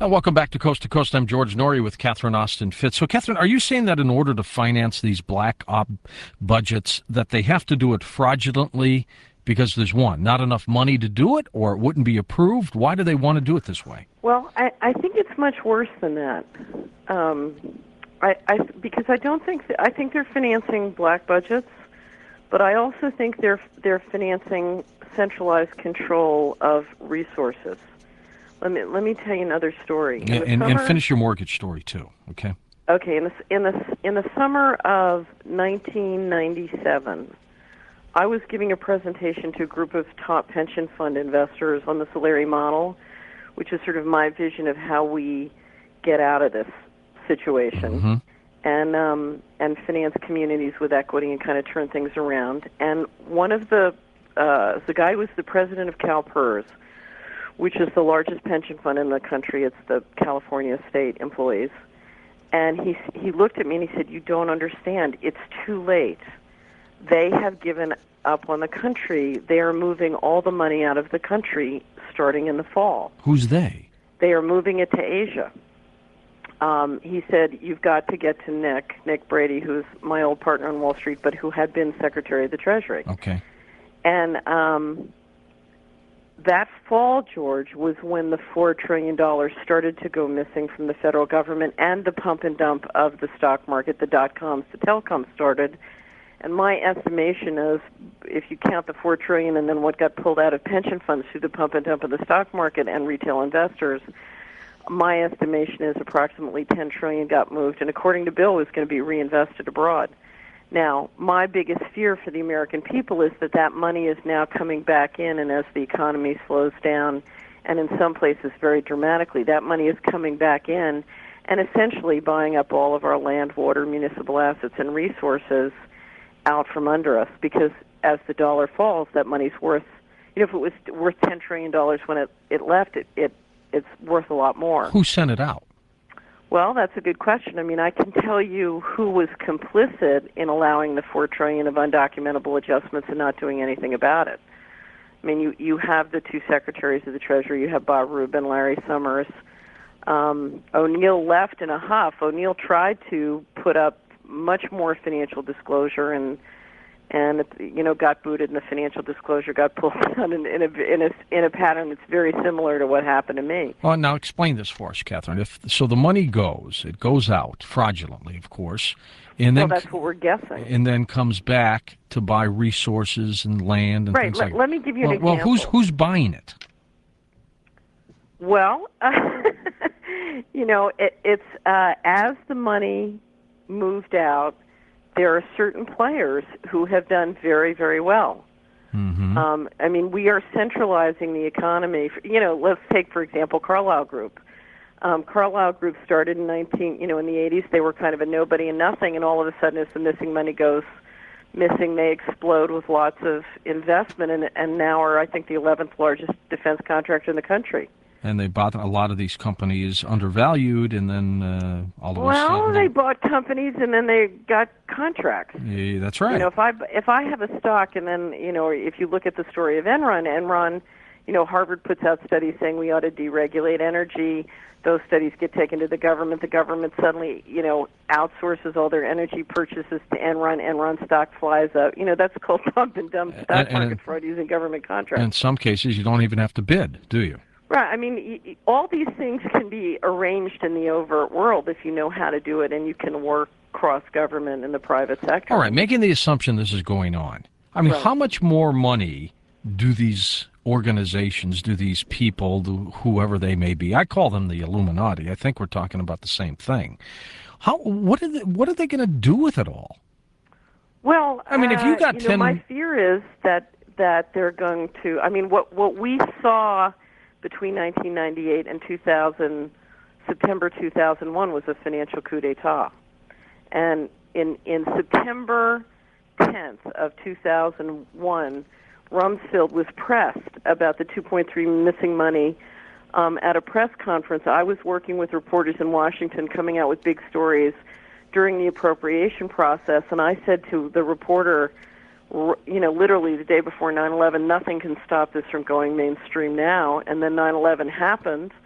Welcome back to Coast to Coast. I'm George Norrie with Catherine Austin Fitts. So, Catherine, are you saying that in order to finance these black op budgets, that they have to do it fraudulently because there's not enough money to do it, or it wouldn't be approved? Why do they want to do it this way? Well, I think it's much worse than that. Because I think they're financing black budgets, but I also think they're financing centralized control of resources. Let me tell you another story. And finish your mortgage story too. Okay. Okay. In the summer of 1997, I was giving a presentation to a group of top pension fund investors on the Solari model, which is sort of my vision of how we get out of this situation, and finance communities with equity and kind of turn things around. And one of the guy was the president of CalPERS, which is the largest pension fund in the country. It's the California state employees. And he looked at me and he said, "You don't understand. It's too late. They have given up on the country. They are moving all the money out of the country starting in the fall." Who's they? They are moving it to Asia. He said, "You've got to get to Nick Brady, who's my old partner on Wall Street, but who had been Secretary of the Treasury." Okay. And that fall, George, was when the $4 trillion started to go missing from the federal government, and the pump and dump of the stock market, the dot-coms, the telecoms started. And my estimation is, if you count the $4 trillion and then what got pulled out of pension funds through the pump and dump of the stock market and retail investors, my estimation is approximately $10 trillion got moved, and according to Bill, was going to be reinvested abroad. Now, my biggest fear for the American people is that money is now coming back in, and as the economy slows down, and in some places very dramatically, that money is coming back in and essentially buying up all of our land, water, municipal assets, and resources out from under us, because as the dollar falls, that money's worth, if it was worth $10 trillion when it left, it's worth a lot more. Who sent it out? Well, that's a good question. I mean, I can tell you who was complicit in allowing the $4 trillion of undocumentable adjustments and not doing anything about it. I mean, you have the two secretaries of the Treasury. You have Bob Rubin, Larry Summers. O'Neill left in a huff. O'Neill tried to put up much more financial disclosure and got booted, and the financial disclosure got pulled down in a pattern that's very similar to what happened to me. Well, now explain this for us, Catherine. So the money it goes out fraudulently, of course, and then that's what we're guessing, and then comes back to buy resources and land and things like that. Let me give you an example. Well, who's buying it? Well, it's as the money moved out, there are certain players who have done very, very well. I mean, we are centralizing the economy. Let's take, for example, Carlyle Group. Carlyle Group started in in the 80s. They were kind of a nobody and nothing, and all of a sudden, as the missing money goes missing, they explode with lots of investment, and now are, I think, the 11th largest defense contractor in the country. And they bought a lot of these companies undervalued, and then all of a sudden... Well, they bought companies, and then they got contracts. Yeah, that's right. If I have a stock, and then, if you look at the story of Enron, Harvard puts out studies saying we ought to deregulate energy. Those studies get taken to the government. The government suddenly, outsources all their energy purchases to Enron. Enron stock flies up. That's called pump and dump stock market fraud using government contracts. In some cases, you don't even have to bid, do you? Right. I mean, all these things can be arranged in the overt world if you know how to do it, and you can work cross-government in the private sector. All right, making the assumption this is going on. I mean, how much more money do these organizations, do these people, whoever they may be? I call them the Illuminati. I think we're talking about the same thing. What are they going to do with it all? Well, I mean, if you got 10... my fear is that they're going to... I mean, what we saw between 1998 and September 2001 was a financial coup d'etat. And in September 10th of 2001, Rumsfeld was pressed about the $2.3 missing money at a press conference. I was working with reporters in Washington coming out with big stories during the appropriation process, and I said to the reporter, literally the day before 9/11, nothing can stop this from going mainstream now. And then 9/11 happened,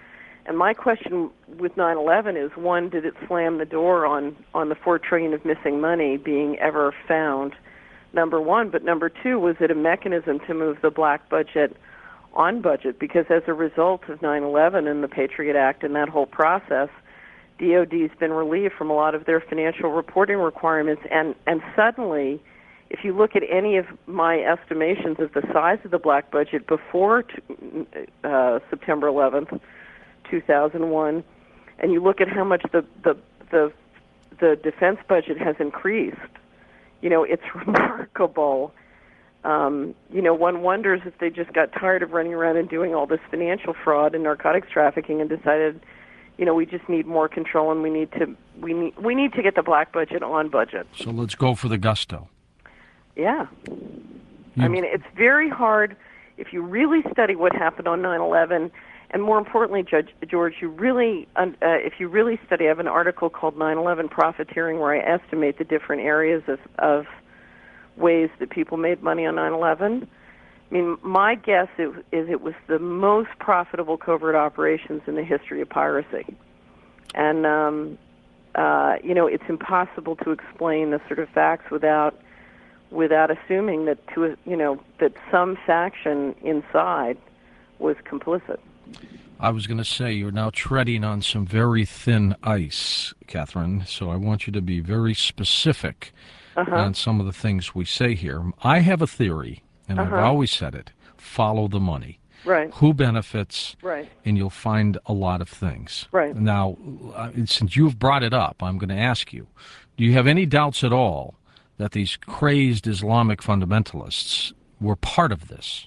And my question with 9/11 is, one, did it slam the door on the $4 trillion of missing money being ever found? Number one, but number two, was it a mechanism to move the black budget on budget? Because as a result of 9/11 and the Patriot Act and that whole process, DOD's been relieved from a lot of their financial reporting requirements, and suddenly, if you look at any of my estimations of the size of the black budget before September 11th, 2001, and you look at how much the defense budget has increased, it's remarkable. One wonders if they just got tired of running around and doing all this financial fraud and narcotics trafficking and decided, we just need more control, and we need to get the black budget on budget. So let's go for the gusto. Yeah. It's very hard if you really study what happened on 9/11, and more importantly, George, if you really study, I have an article called 9/11 Profiteering where I estimate the different areas of ways that people made money on 9/11. My guess is it was the most profitable covert operations in the history of piracy. And, it's impossible to explain the sort of facts without assuming that that some faction inside was complicit. I was going to say, you're now treading on some very thin ice, Catherine, so I want you to be very specific on some of the things we say here. I have a theory, and I've always said it: follow the money. Right. Who benefits? Right. And you'll find a lot of things. Right. Now, since you've brought it up, I'm going to ask you, do you have any doubts at all that these crazed Islamic fundamentalists were part of this?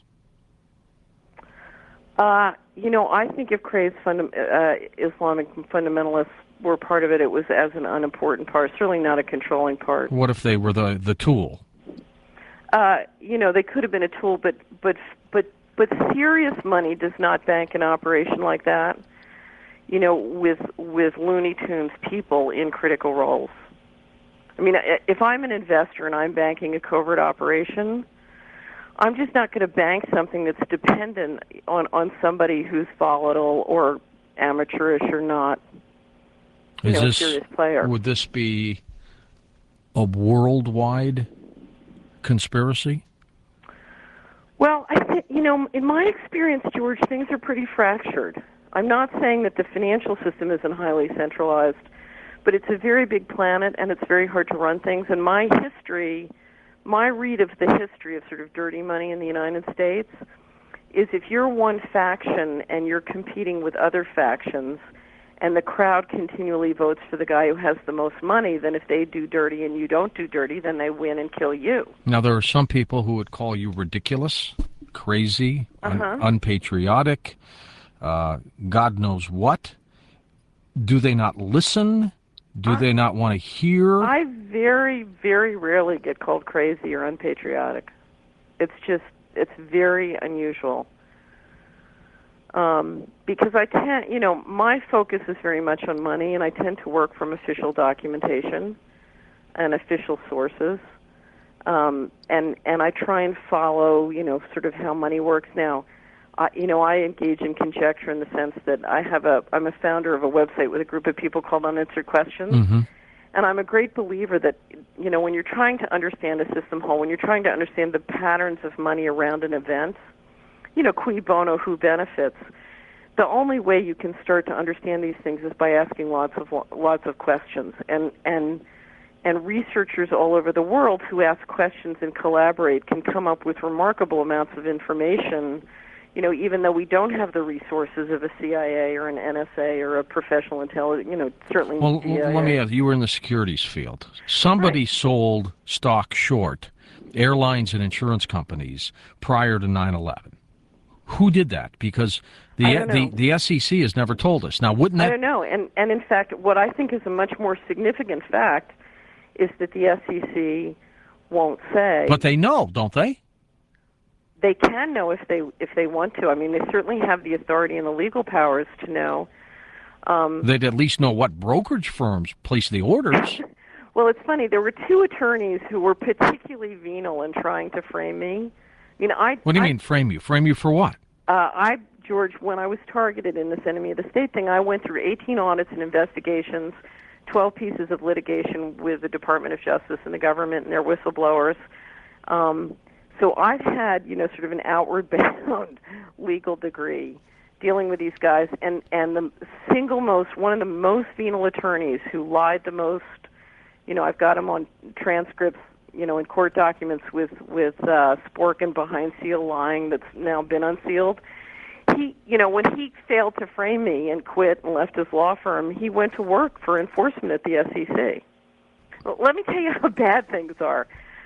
I think if crazed Islamic fundamentalists were part of it, it was as an unimportant part, certainly not a controlling part. What if they were the tool? They could have been a tool, but serious money does not bank an operation like that, with Looney Tunes people in critical roles. If I'm an investor and I'm banking a covert operation, I'm just not going to bank something that's dependent on somebody who's volatile or amateurish or not a serious player. Would this be a worldwide conspiracy? Well, I think, in my experience, George, things are pretty fractured. I'm not saying that the financial system isn't highly centralized, but it's a very big planet, and it's very hard to run things. And my read of the history of sort of dirty money in the United States is if you're one faction and you're competing with other factions, and the crowd continually votes for the guy who has the most money, then if they do dirty and you don't do dirty, then they win and kill you. Now, there are some people who would call you ridiculous, crazy, unpatriotic, God knows what. Do they not listen? Do they not want to hear? I very, very rarely get called crazy or unpatriotic. It's very unusual. Because I tend, my focus is very much on money, and I tend to work from official documentation and official sources. And I try and follow, sort of how money works. Now, I engage in conjecture in the sense that I'm a founder of a website with a group of people called Unanswered Questions. Mm-hmm. And I'm a great believer that, when you're trying to understand a system whole, when you're trying to understand the patterns of money around an event, cui bono, who benefits, the only way you can start to understand these things is by asking lots of questions. And researchers all over the world who ask questions and collaborate can come up with remarkable amounts of information, even though we don't have the resources of a CIA or an NSA or a professional intelligence, certainly. Well, let me ask, you were in the securities field. Somebody sold stock short airlines and insurance companies prior to 9/11. Who did that? Because the SEC has never told us. Now, wouldn't that... I don't know. And in fact, what I think is a much more significant fact is that the SEC won't say. But they know, don't they? They can know if they want to. They certainly have the authority and the legal powers to know. They'd at least know what brokerage firms place the orders. Well, it's funny. There were two attorneys who were particularly venal in trying to frame me. What do you mean frame you? Frame you for what? I George, when I was targeted in this enemy of the state thing, I went through 18 audits and investigations, 12 pieces of litigation with the Department of Justice and the government and their whistleblowers. So I've had, sort of an outward bound legal degree dealing with these guys, and one of the most venal attorneys who lied the most, I've got him on transcripts, in court documents with Sporkin behind seal lying that's now been unsealed. He, when he failed to frame me and quit and left his law firm, he went to work for enforcement at the SEC. Well, let me tell you how bad things are.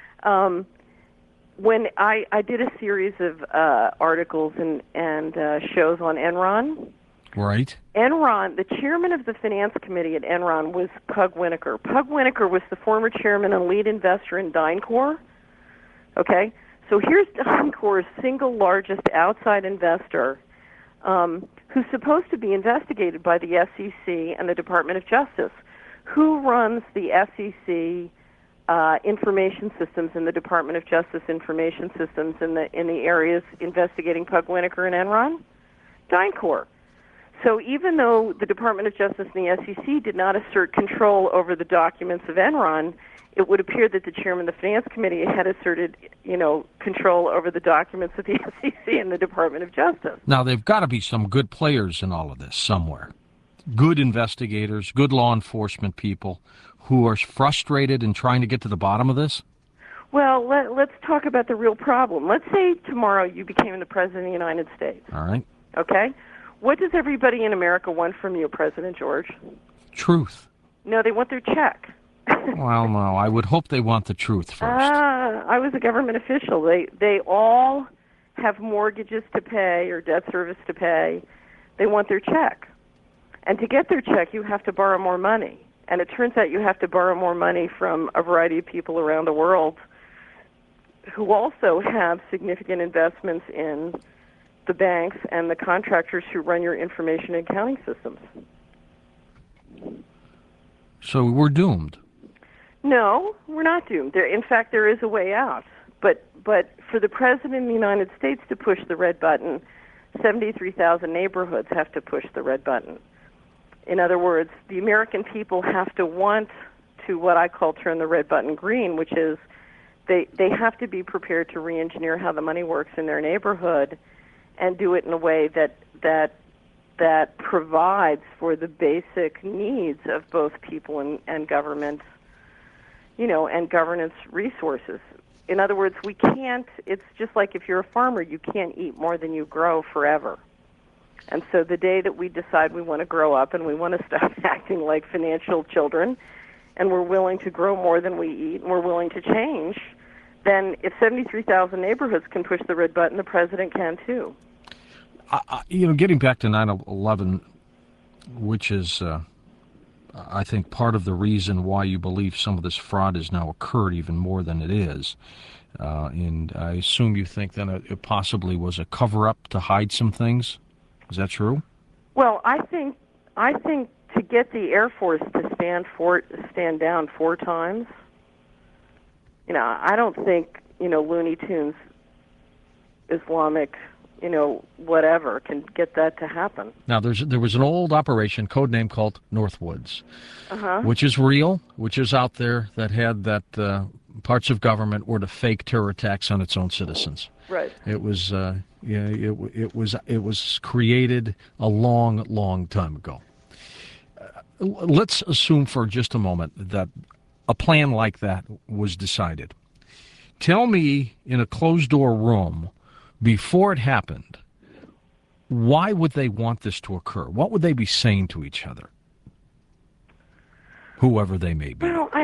When I did a series of articles and shows on Enron. Right. Enron, the chairman of the finance committee at Enron was Pug Winokur. Pug Winokur was the former chairman and lead investor in DynCorp. Okay? So here's DynCorp's single largest outside investor, who's supposed to be investigated by the SEC and the Department of Justice. Who runs the SEC information systems and the Department of Justice information systems in the areas investigating Pug Winokur and Enron? DynCorp. So even though the Department of Justice and the SEC did not assert control over the documents of Enron, it would appear that the chairman of the Finance Committee had asserted, control over the documents of the SEC and the Department of Justice. Now, there've got to be some good players in all of this somewhere. Good investigators, good law enforcement people who are frustrated and trying to get to the bottom of this? Well, let's talk about the real problem. Let's say tomorrow you became the President of the United States. All right. Okay? What does everybody in America want from you, President George? Truth. No, they want their check. Well, no, I would hope they want the truth first. I was a government official. They all have mortgages to pay or debt service to pay. They want their check. And to get their check, you have to borrow more money. And it turns out you have to borrow more money from a variety of people around the world who also have significant investments in the banks and the contractors who run your information and accounting systems. So we're doomed. No, we're not doomed. In fact, there is a way out. But for the President of the United States to push the red button, 73,000 neighborhoods have to push the red button. In other words, the American people have to want to what I call turn the red button green, which is they have to be prepared to re-engineer how the money works in their neighborhood and do it in a way that provides for the basic needs of both people and government, and governance resources. In other words, we can't, it's just like if you're a farmer, you can't eat more than you grow forever. And so the day that we decide we want to grow up and we want to stop acting like financial children and we're willing to grow more than we eat and we're willing to change, then if 73,000 neighborhoods can push the red button, the president can too. Getting back to 9/11, which is, I think, part of the reason why you believe some of this fraud has now occurred even more than it is. And I assume you think that it possibly was a cover-up to hide some things. Is that true? Well, I think to get the Air Force to stand down 4 times, I don't think, Looney Tunes, Islamic, whatever can get that to happen. Now, there was an old operation, code name called Northwoods, which is real, which is out there, that had that parts of government were to fake terror attacks on its own citizens. Right. It was it was created a long, long time ago. Let's assume for just a moment that a plan like that was decided. Tell me, in a closed-door room, before it happened, why would they want this to occur? What would they be saying to each other, whoever they may be? Well,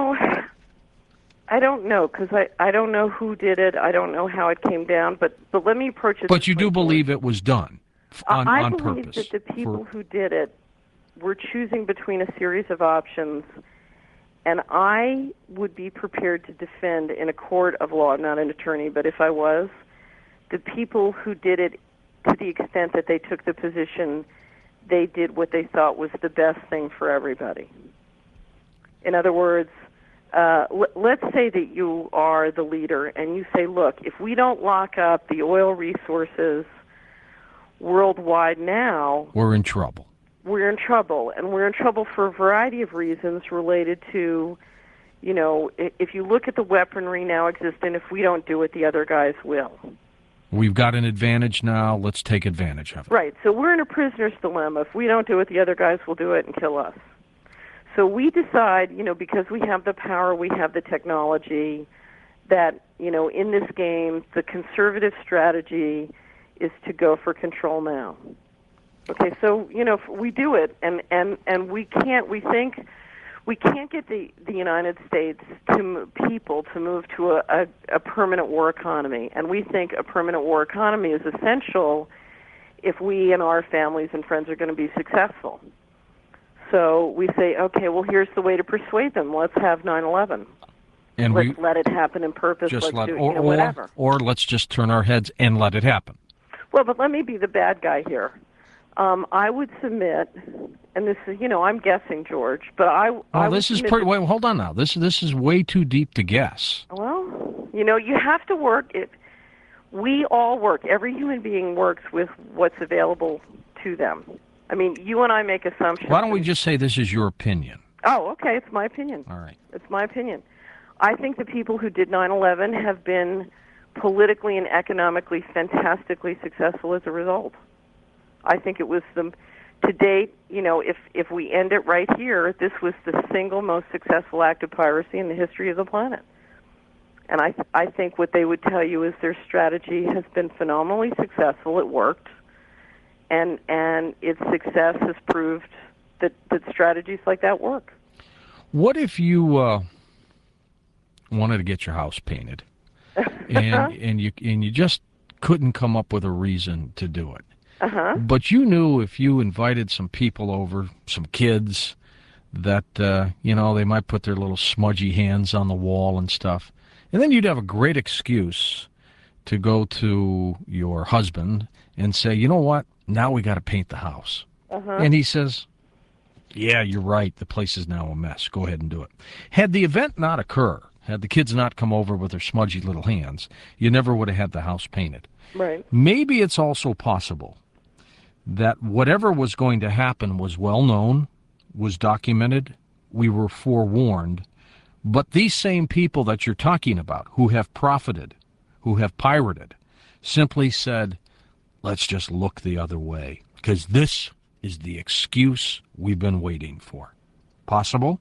I don't know, because I don't know who did it. I don't know how it came down, but let me approach it. But you do believe it was done on purpose? I believe that the people who did it were choosing between a series of options, and I would be prepared to defend in a court of law, not an attorney, but if I was, the people who did it to the extent that they took the position they did what they thought was the best thing for everybody. In other words, let's say that you are the leader and you say, look, if we don't lock up the oil resources, worldwide now, we're in trouble. We're in trouble, and we're in trouble for a variety of reasons related to, if you look at the weaponry now existing, if we don't do it, the other guys will. We've got an advantage now. Let's take advantage of it. Right. So we're in a prisoner's dilemma. If we don't do it, the other guys will do it and kill us. So we decide, because we have the power, we have the technology, that, in this game, the conservative strategy is to go for control now. Okay, so, we do it, and we can't get the United States people to move to a permanent war economy. And we think a permanent war economy is essential if we and our families and friends are going to be successful. So we say, okay, well, here's the way to persuade them. Let's have 9/11. And let's let it happen in purpose. Just let's do whatever. Or let's just turn our heads and let it happen. Well, but let me be the bad guy here. I would submit, and this is, I'm guessing, George, but this is pretty. Wait, hold on now. This is way too deep to guess. Well, you have to work. We all work. Every human being works with what's available to them. I mean, you and I make assumptions. Why don't we just say this is your opinion? Oh, okay. It's my opinion. All right. It's my opinion. I think the people who did 9/11 have been politically and economically fantastically successful as a result. I think it was to date, if we end it right here, this was the single most successful act of piracy in the history of the planet. And I think what they would tell you is their strategy has been phenomenally successful. It worked. And its success has proved that strategies like that work. What if you wanted to get your house painted, and you just couldn't come up with a reason to do it? But you knew if you invited some people over, some kids, that, they might put their little smudgy hands on the wall and stuff. And then you'd have a great excuse to go to your husband and say, you know what, now we got to paint the house. And he says, yeah, you're right, the place is now a mess. Go ahead and do it. Had the event not occur, had the kids not come over with their smudgy little hands, you never would have had the house painted. Right. Maybe it's also possible that whatever was going to happen was well known, was documented, we were forewarned, but these same people that you're talking about who have profited, who have pirated, simply said, let's just look the other way, because this is the excuse we've been waiting for. Possible?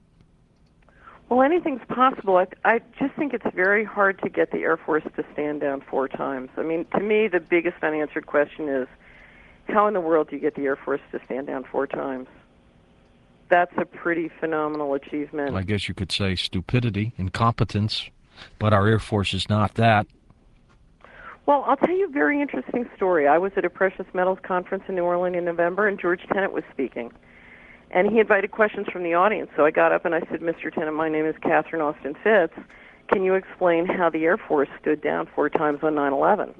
Well, anything's possible. I just think it's very hard to get the Air Force to stand down 4 times. I mean, to me, the biggest unanswered question is, how in the world do you get the Air Force to stand down 4 times? That's a pretty phenomenal achievement. I guess you could say stupidity, incompetence, but our Air Force is not that. Well, I'll tell you a very interesting story. I was at a precious metals conference in New Orleans in November, and George Tenet was speaking. And he invited questions from the audience. So I got up and I said, Mr. Tenet, my name is Catherine Austin Fitz. Can you explain how the Air Force stood down 4 times on 9/11?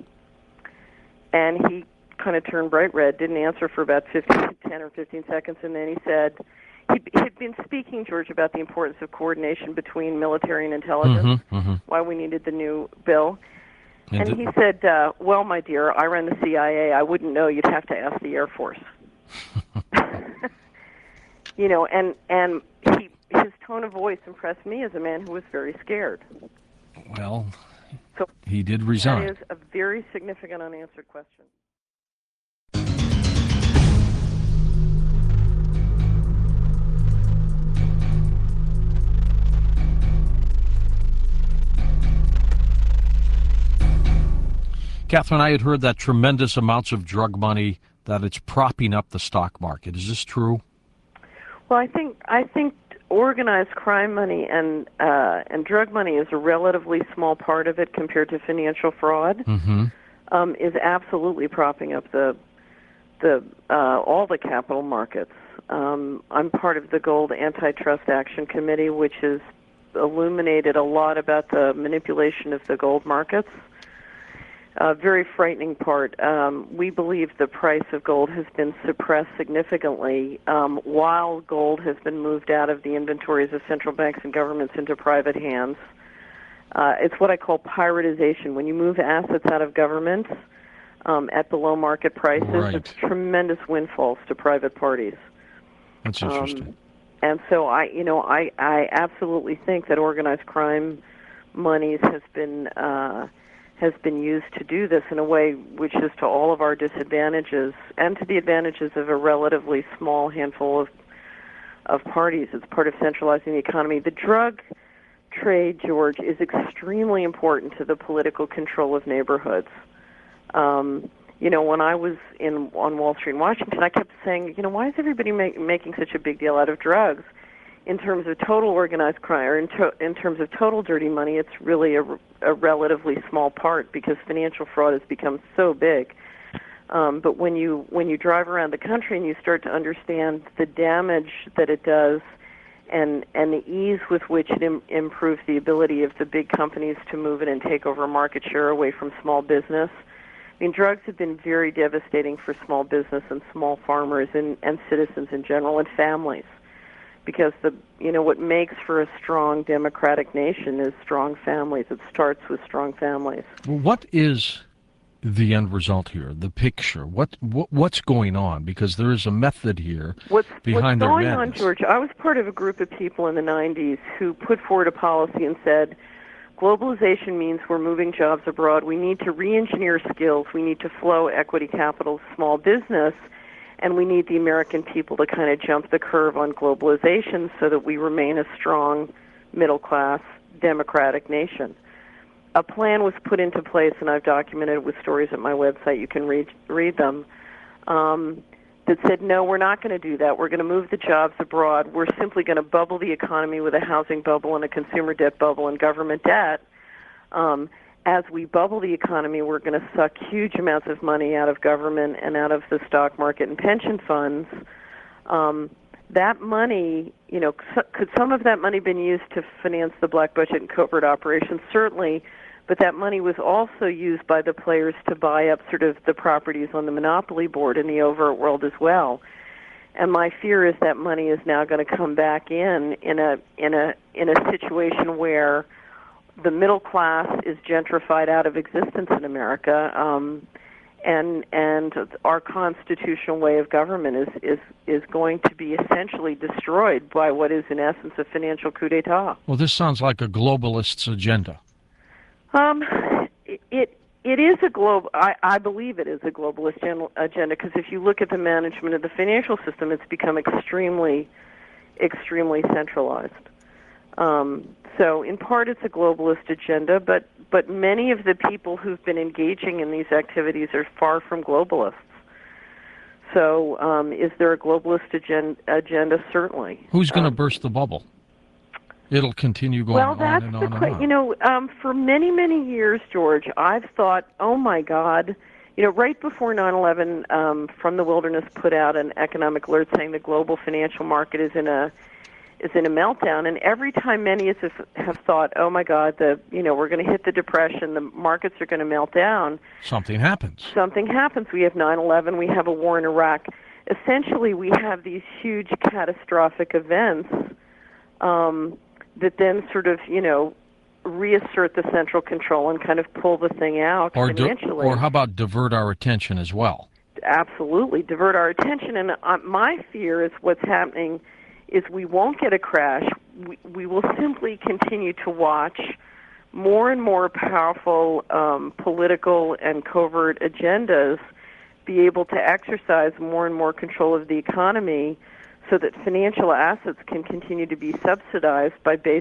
And he kind of turned bright red, didn't answer for about 10 or 15 seconds, and then he said, he'd been speaking, George, about the importance of coordination between military and intelligence, why we needed the new bill. And he said, well, my dear, I run the CIA. I wouldn't know. You'd have to ask the Air Force. And his tone of voice impressed me as a man who was very scared. Well, so he did resign. That is a very significant unanswered question. Catherine, I had heard that tremendous amounts of drug money, that it's propping up the stock market. Is this true? Well, I think organized crime money and drug money is a relatively small part of it compared to financial fraud. Is absolutely propping up the all the capital markets. I'm part of the Gold Antitrust Action Committee, which has illuminated a lot about the manipulation of the gold markets. Very frightening part. We believe the price of gold has been suppressed significantly while gold has been moved out of the inventories of central banks and governments into private hands. It's what I call piratization. When you move assets out of governments, at below market prices. Right. It's tremendous windfalls to private parties. That's interesting. And so I absolutely think that organized crime monies has been used to do this in a way which is to all of our disadvantages and to the advantages of a relatively small handful of parties. It's part of centralizing the economy. The drug trade, George, is extremely important to the political control of neighborhoods. When I was on Wall Street in Washington, I kept saying, why is everybody making such a big deal out of drugs? In terms of total organized crime, or in terms of total dirty money, it's really a relatively small part because financial fraud has become so big. But when you drive around the country and you start to understand the damage that it does, and the ease with which it improves the ability of the big companies to move in and take over market share away from small business. I mean, drugs have been very devastating for small business and small farmers and citizens in general and families, because what makes for a strong democratic nation is strong families. It starts with strong families. Well, what is the end result here, the picture? What's going on? Because there is a method here behind their madness. What's going on, George? I was part of a group of people in the 90s who put forward a policy and said, globalization means we're moving jobs abroad. We need to re-engineer skills. We need to flow equity capital to small business. And we need the American people to kind of jump the curve on globalization so that we remain a strong, middle-class, democratic nation. A plan was put into place, and I've documented it with stories at my website. You can read them. That said, no, we're not going to do that. We're going to move the jobs abroad. We're simply going to bubble the economy with a housing bubble and a consumer debt bubble and government debt. As we bubble the economy, we're going to suck huge amounts of money out of government and out of the stock market and pension funds. That money, could some of that money been used to finance the black budget and covert operations? Certainly, but that money was also used by the players to buy up sort of the properties on the monopoly board in the overt world as well. And my fear is that money is now going to come back in a situation where the middle class is gentrified out of existence in America, and our constitutional way of government is going to be essentially destroyed by what is in essence a financial coup d'état. Well, this sounds like a globalist's agenda. It is I believe it is a globalist agenda, because if you look at the management of the financial system, it's become extremely, extremely centralized. So in part it's a globalist agenda, but many of the people who've been engaging in these activities are far from globalists. So is there a globalist agenda? Certainly. Who's going to burst the bubble? It'll continue going on and on and on. For many, many years, George, I've thought, oh my God, right before 9/11, From the Wilderness put out an economic alert saying the global financial market is in a meltdown, and every time many of us have thought, oh my God, we're going to hit the depression, the markets are going to melt down. Something happens. We have 9/11, we have a war in Iraq. Essentially, we have these huge catastrophic events that then sort of, reassert the central control and kind of pull the thing out financially. Or how about divert our attention as well? Absolutely, divert our attention. And my fear is what's happening is we won't get a crash. We will simply continue to watch more and more powerful political and covert agendas be able to exercise more and more control of the economy, so that financial assets can continue to be subsidized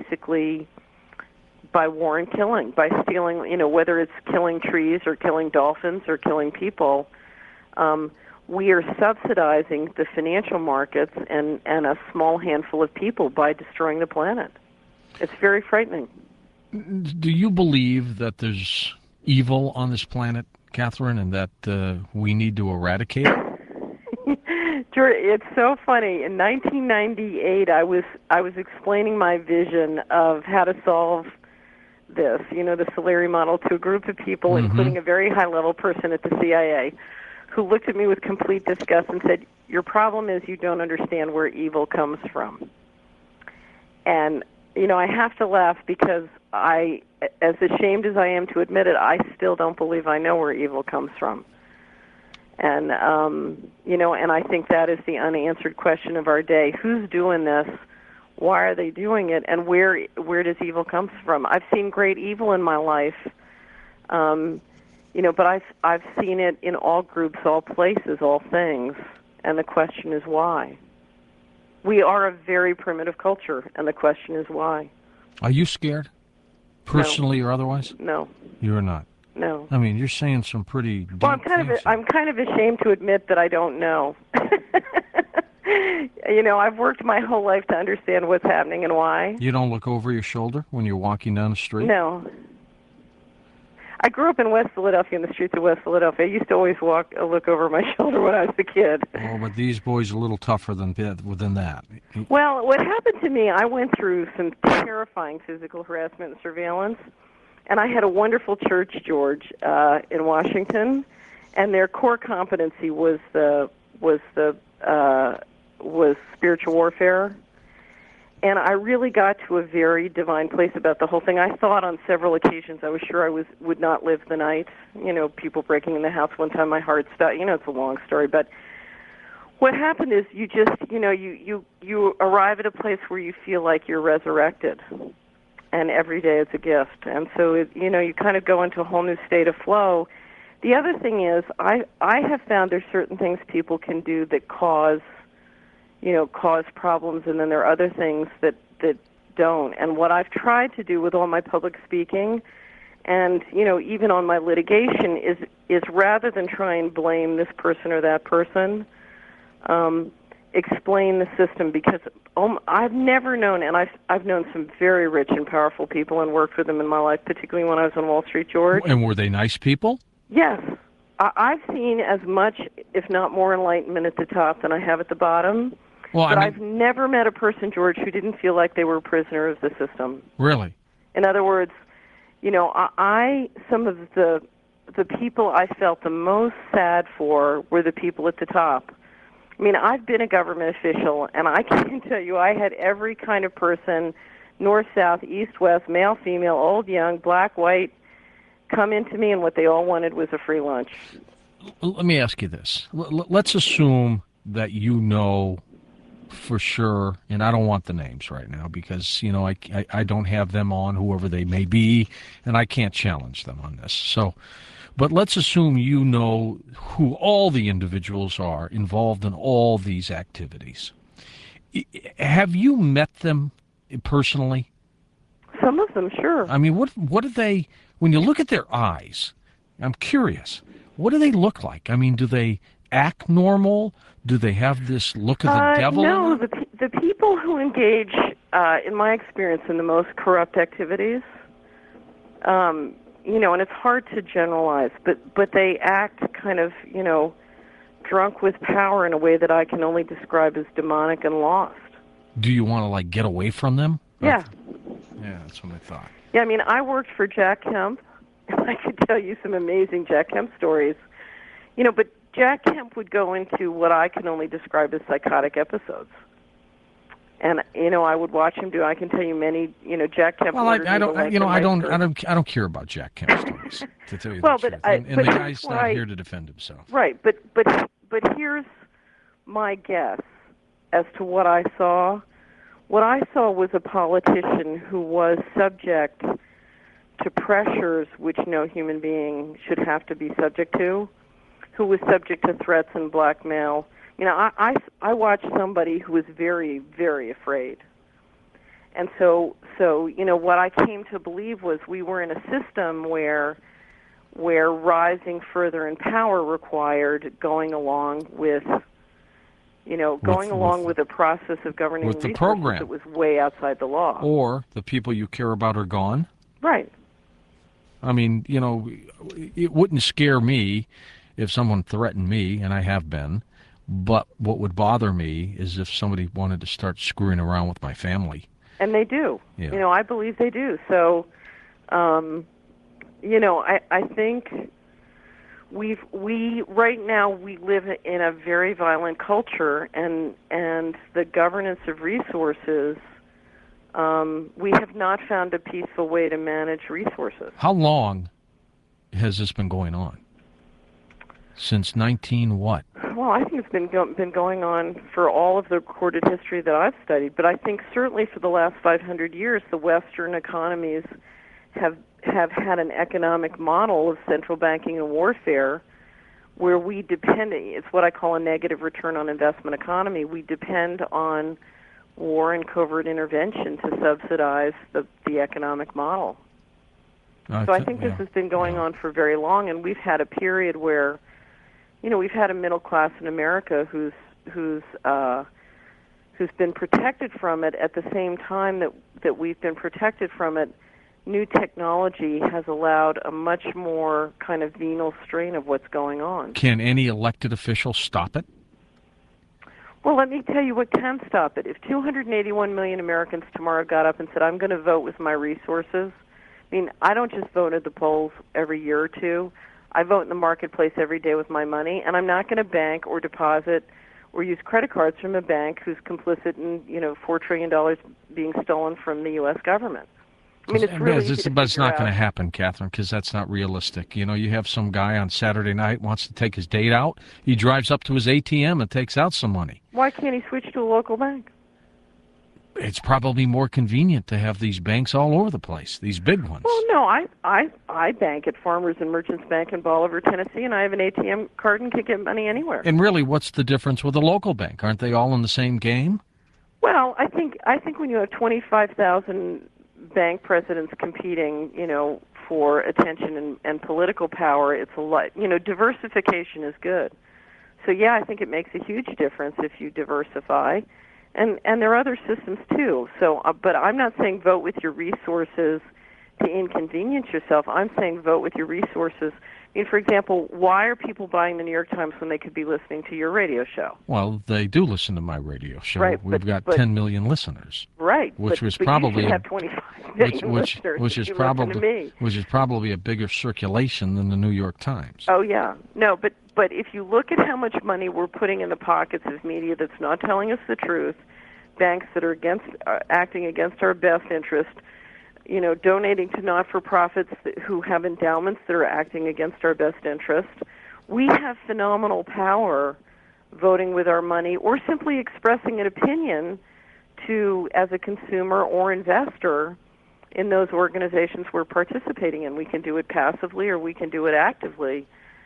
by war and killing, by stealing, whether it's killing trees or killing dolphins or killing people. We are subsidizing the financial markets and a small handful of people by destroying the planet. It's very frightening. Do you believe that there's evil on this planet, Catherine, and that we need to eradicate it? It's so funny. In 1998, I was explaining my vision of how to solve this, the Solari model, to a group of people, including a very high-level person at the CIA, who looked at me with complete disgust and said, "Your problem is you don't understand where evil comes from." And I have to laugh because as ashamed as I am to admit it, I still don't believe I know where evil comes from. And and I think that is the unanswered question of our day. Who's doing this? Why are they doing it? And where does evil come from? I've seen great evil in my life, but I've seen it in all groups, all places, all things. And the question is why. We are a very primitive culture, and the question is why. Are you scared, personally or otherwise? No. You're not. No. I mean, you're saying some pretty deep Well, things. I'm kind of ashamed to admit that I don't know. I've worked my whole life to understand what's happening and why. You don't look over your shoulder when you're walking down the street? No. I grew up in West Philadelphia, in the streets of West Philadelphia. I used to always look over my shoulder when I was a kid. Oh, but these boys are a little tougher than that. Well, what happened to me, I went through some terrifying physical harassment and surveillance, and I had a wonderful church, George, in Washington, and their core competency was spiritual warfare. And I really got to a very divine place about the whole thing. I thought on several occasions I was sure I would not live the night. People breaking in the house. One time my heart stopped. It's a long story, but what happened is you just, you arrive at a place where you feel like you're resurrected, and every day is a gift. And so, you kind of go into a whole new state of flow. The other thing is, I have found there's certain things people can do that cause problems, and then there are other things that don't. And what I've tried to do with all my public speaking and, even on my litigation is rather than try and blame this person or that person, explain the system, because I've never known, and I've known some very rich and powerful people and worked with them in my life, particularly when I was on Wall Street, George. And were they nice people? Yes. I've seen as much, if not more, enlightenment at the top than I have at the bottom. Well, but I've never met a person, George, who didn't feel like they were a prisoner of the system. Really? In other words, some of the people I felt the most sad for were the people at the top. I mean, I've been a government official, and I can tell you I had every kind of person, north, south, east, west, male, female, old, young, black, white, come into me, and what they all wanted was a free lunch. Let me ask you this. Let's assume that for sure, and I don't want the names right now because, I don't have them on, whoever they may be, and I can't challenge them on this. So, but let's assume you know who all the individuals are involved in all these activities. Have you met them personally? Some of them, sure. I mean, what do they, when you look at their eyes, I'm curious, what do they look like? I mean, do they act normal? Do they have this look of the devil? No, the people who engage, in my experience, in the most corrupt activities, and it's hard to generalize, but they act kind of, drunk with power in a way that I can only describe as demonic and lost. Do you want to, get away from them? Yeah. Yeah, that's what I thought. Yeah, I mean, I worked for Jack Kemp, and I could tell you some amazing Jack Kemp stories, but Jack Kemp would go into what I can only describe as psychotic episodes. And I would watch him do. I can tell you many. Jack Kemp. Well, I don't care about Jack Kemp stories, to tell you the truth. And the guy's not here to defend himself. Right, but here's my guess as to what I saw. What I saw was a politician who was subject to pressures which no human being should have to be subject to, who was subject to threats and blackmail. I watched somebody who was very, very afraid. And so what I came to believe was we were in a system where rising further in power required going along with a process of governing with the resources program that was way outside the law. Or the people you care about are gone. Right. I mean, it wouldn't scare me if someone threatened me, and I have been, but what would bother me is if somebody wanted to start screwing around with my family. And they do. Yeah. I believe they do. So, I think we right now we live in a very violent culture, and the governance of resources, we have not found a peaceful way to manage resources. How long has this been going on? Since 19 what? Well, I think it's been going on for all of the recorded history that I've studied, but I think certainly for the last 500 years, the Western economies have had an economic model of central banking and warfare where we depend. It's what I call a negative return on investment economy. We depend on war and covert intervention to subsidize the economic model. So I think this has been going on for very long, and we've had a period where, we've had a middle class in America who's been protected from it. At the same time that we've been protected from it, new technology has allowed a much more kind of venal strain of what's going on. Can any elected official stop it? Well, let me tell you what can stop it. If 281 million Americans tomorrow got up and said, I'm going to vote with my resources, I don't just vote at the polls every year or two. I vote in the marketplace every day with my money, and I'm not going to bank or deposit or use credit cards from a bank who's complicit in, $4 trillion being stolen from the U.S. government. It's really easy but it's not going to happen, Catherine, because that's not realistic. You have some guy on Saturday night wants to take his date out. He drives up to his ATM and takes out some money. Why can't he switch to a local bank? It's probably more convenient to have these banks all over the place, these big ones. Well, no, I bank at Farmers and Merchants Bank in Bolivar, Tennessee, and I have an ATM card and can get money anywhere. And really, what's the difference with a local bank? Aren't they all in the same game? Well, I think when you have 25,000 bank presidents competing, for attention and political power, it's a lot. Diversification is good. So yeah, I think it makes a huge difference if you diversify. And there are other systems too. So, but I'm not saying vote with your resources to inconvenience yourself. I'm saying vote with your resources. For example, why are people buying the New York Times when they could be listening to your radio show? Well, they do listen to my radio show. Right, We've got 10 million listeners. Right, which was but probably you should have 25 million listeners. Which is probably a bigger circulation than the New York Times. Oh yeah, no, but if you look at how much money we're putting in the pockets of media that's not telling us the truth, banks that are acting against our best interest, donating to not-for-profits who have endowments that are acting against our best interest, we have phenomenal power voting with our money or simply expressing an opinion as a consumer or investor in those organizations we're participating in. We can do it passively or we can do it actively.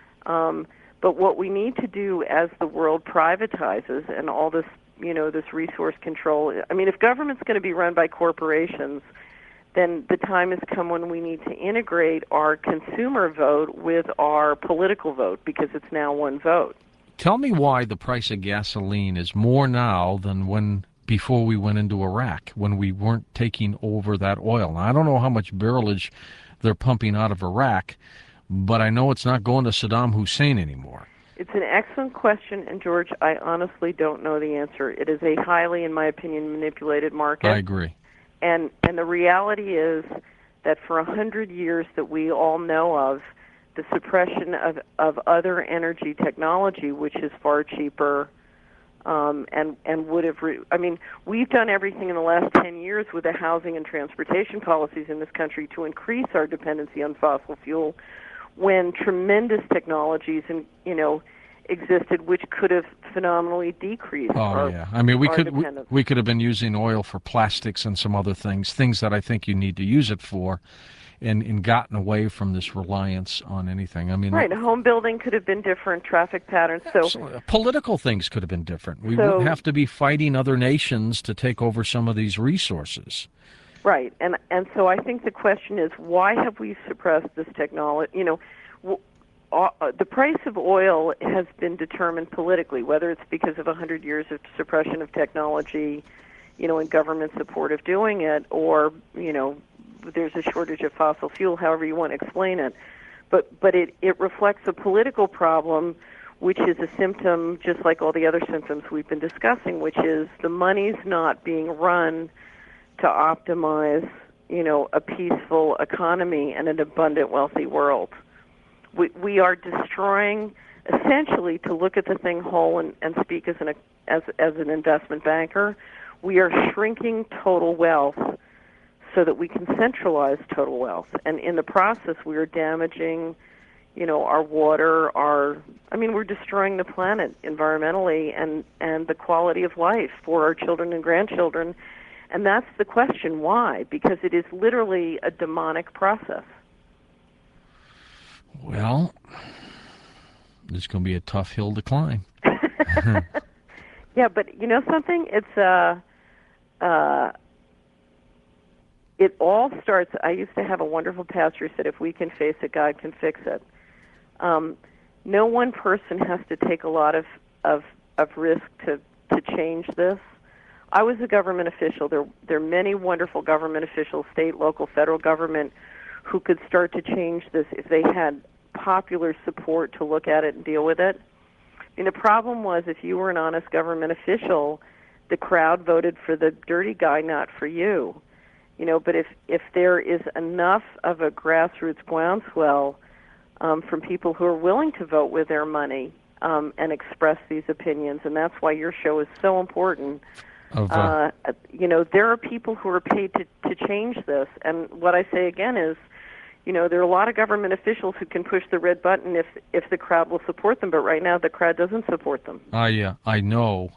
But what we need to do as the world privatizes and all this, this resource control, if government's going to be run by corporations, then the time has come when we need to integrate our consumer vote with our political vote because it's now one vote. Tell me why the price of gasoline is more now than before we went into Iraq, when we weren't taking over that oil. Now, I don't know how much barrelage they're pumping out of Iraq, but I know it's not going to Saddam Hussein anymore. It's an excellent question, and George, I honestly don't know the answer. It is a highly, in my opinion, manipulated market. I agree. And the reality is that for 100 years that we all know of, the suppression of other energy technology, which is far cheaper, and would have. We've done everything in the last 10 years with the housing and transportation policies in this country to increase our dependency on fossil fuel, when tremendous technologies existed which could have phenomenally decreased. We could have been using oil for plastics and some other things that I think you need to use it for, and gotten away from this reliance on anything. Right, home building could have been different, traffic patterns. So political things could have been different. We wouldn't have to be fighting other nations to take over some of these resources. Right, and so I think the question is, why have we suppressed this technology? The price of oil has been determined politically, whether it's because of 100 years of suppression of technology, and government support of doing it, or, there's a shortage of fossil fuel, however you want to explain it. But it reflects a political problem, which is a symptom, just like all the other symptoms we've been discussing, which is the money's not being run to optimize, a peaceful economy and an abundant, wealthy world. We are destroying, essentially, to look at the thing whole and speak as an investment banker, we are shrinking total wealth so that we can centralize total wealth. And in the process, we are damaging, our water, we're destroying the planet environmentally and the quality of life for our children and grandchildren. And that's the question, why? Because it is literally a demonic process. Well, it's going to be a tough hill to climb. Yeah, but you know something? It all starts. I used to have a wonderful pastor who said, if we can face it, God can fix it. No one person has to take a lot of risk to change this. I was a government official. There are many wonderful government officials, state, local, federal government, who could start to change this if they had popular support to look at it and deal with it. And the problem was, if you were an honest government official, the crowd voted for the dirty guy, not for you. But if there is enough of a grassroots groundswell from people who are willing to vote with their money and express these opinions, and that's why your show is so important. There are people who are paid to change this. And what I say again is, there are a lot of government officials who can push the red button if the crowd will support them, but right now the crowd doesn't support them. I know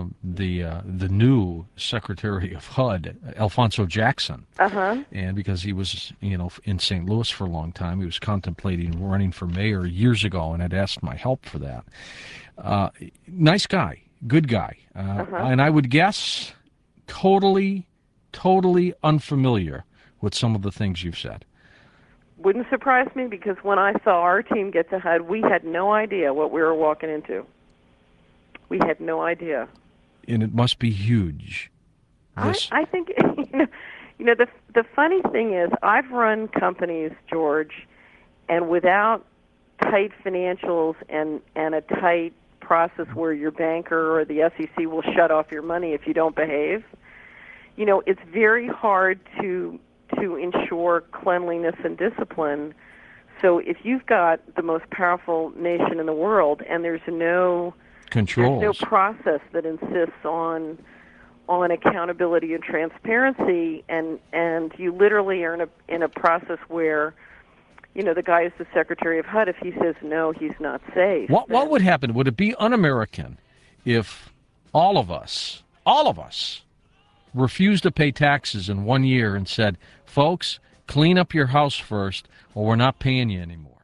the new Secretary of HUD, Alfonso Jackson, and because he was in St. Louis for a long time, he was contemplating running for mayor years ago, and had asked my help for that. Nice guy, good guy, and I would guess totally unfamiliar with some of the things you've said. Wouldn't surprise me, because when I saw our team get to HUD, we had no idea what we were walking into. We had no idea. And it must be huge. I think, the funny thing is, I've run companies, George, and without tight financials and a tight process where your banker or the SEC will shut off your money if you don't behave, it's very hard to ensure cleanliness and discipline. So if you've got the most powerful nation in the world and there's no controls, there's no process that insists on accountability and transparency, and you literally are in a process where the guy is the Secretary of HUD. If he says no, he's not safe. What would happen? Would it be un-American if all of us refused to pay taxes in 1 year and said, folks, clean up your house first, or we're not paying you anymore?